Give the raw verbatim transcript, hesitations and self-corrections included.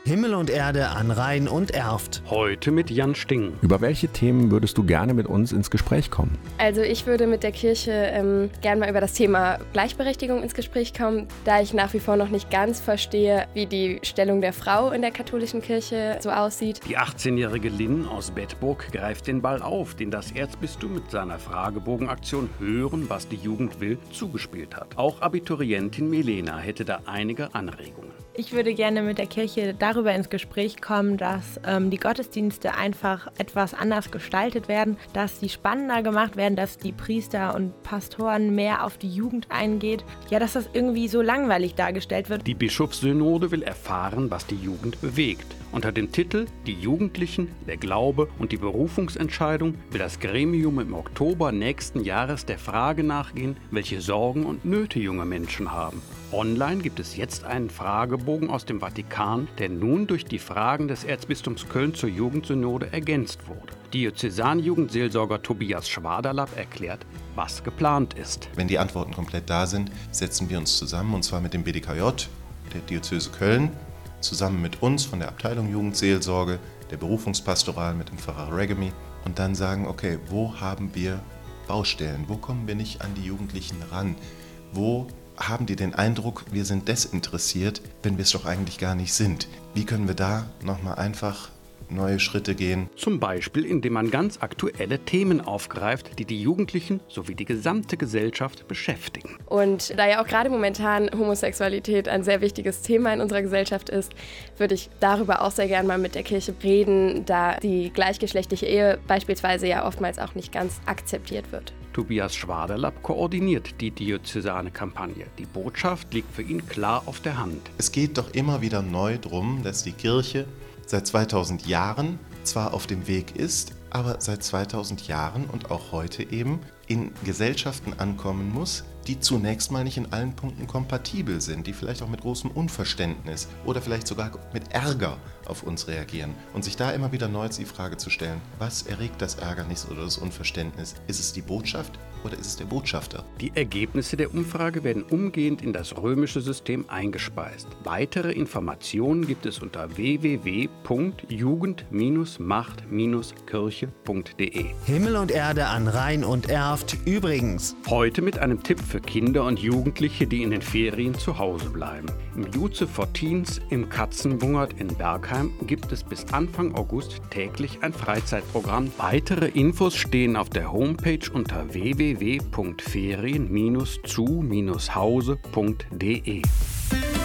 Himmel und Erde an Rhein und Erft. Heute mit Jan Sting. Über welche Themen würdest du gerne mit uns ins Gespräch kommen? Also ich würde mit der Kirche ähm, gerne mal über das Thema Gleichberechtigung ins Gespräch kommen, da ich nach wie vor noch nicht ganz verstehe, wie die Stellung der Frau in der katholischen Kirche so aussieht. Die achtzehnjährige Lynn aus Bedburg greift den Ball auf, den das Erzbistum mit seiner Fragebogenaktion Hören, was die Jugend will, zugespielt hat. Auch Abiturientin Milena hätte da einige Anregungen. Ich würde gerne mit der Kirche darüber ins Gespräch kommen, dass ähm, die Gottesdienste einfach etwas anders gestaltet werden, dass sie spannender gemacht werden, dass die Priester und Pastoren mehr auf die Jugend eingeht. Ja, dass das irgendwie so langweilig dargestellt wird. Die Bischofssynode will erfahren, was die Jugend bewegt. Unter dem Titel Die Jugendlichen, der Glaube und die Berufungsentscheidung will das Gremium im Oktober nächsten Jahres der Frage nachgehen, welche Sorgen und Nöte junge Menschen haben. Online gibt es jetzt einen Fragebogen aus dem Vatikan, der nun durch die Fragen des Erzbistums Köln zur Jugendsynode ergänzt wurde. Diözesanjugendseelsorger Tobias Schwaderlapp erklärt, was geplant ist. Wenn die Antworten komplett da sind, setzen wir uns zusammen, und zwar mit dem B D K J, der Diözese Köln, zusammen mit uns von der Abteilung Jugendseelsorge, der Berufungspastoral mit dem Pfarrer Regemi, und dann sagen, okay, wo haben wir Baustellen? Wo kommen wir nicht an die Jugendlichen ran? Wo haben die den Eindruck, wir sind desinteressiert, wenn wir es doch eigentlich gar nicht sind? Wie können wir da nochmal einfach neue Schritte gehen? Zum Beispiel, indem man ganz aktuelle Themen aufgreift, die die Jugendlichen sowie die gesamte Gesellschaft beschäftigen. Und da ja auch gerade momentan Homosexualität ein sehr wichtiges Thema in unserer Gesellschaft ist, würde ich darüber auch sehr gerne mal mit der Kirche reden, da die gleichgeschlechtliche Ehe beispielsweise ja oftmals auch nicht ganz akzeptiert wird. Tobias Schwaderlapp koordiniert die diözesane Kampagne. Die Botschaft liegt für ihn klar auf der Hand. Es geht doch immer wieder neu darum, dass die Kirche seit zweitausend Jahren zwar auf dem Weg ist, aber seit zweitausend Jahren und auch heute eben in Gesellschaften ankommen muss, die zunächst mal nicht in allen Punkten kompatibel sind, die vielleicht auch mit großem Unverständnis oder vielleicht sogar mit Ärger auf uns reagieren. Und sich da immer wieder neu die Frage zu stellen, was erregt das Ärgernis oder das Unverständnis? Ist es die Botschaft oder ist es der Botschafter? Die Ergebnisse der Umfrage werden umgehend in das römische System eingespeist. Weitere Informationen gibt es unter w w w punkt jugend macht kirche punkt d e. Himmel und Erde an Rhein und Erft übrigens. Heute mit einem Tipp für Kinder und Jugendliche, die in den Ferien zu Hause bleiben. Im Jutze for Teens im Katzenbungert in Bergheim gibt es bis Anfang August täglich ein Freizeitprogramm. Weitere Infos stehen auf der Homepage unter w w w punkt ferien zu hause punkt d e.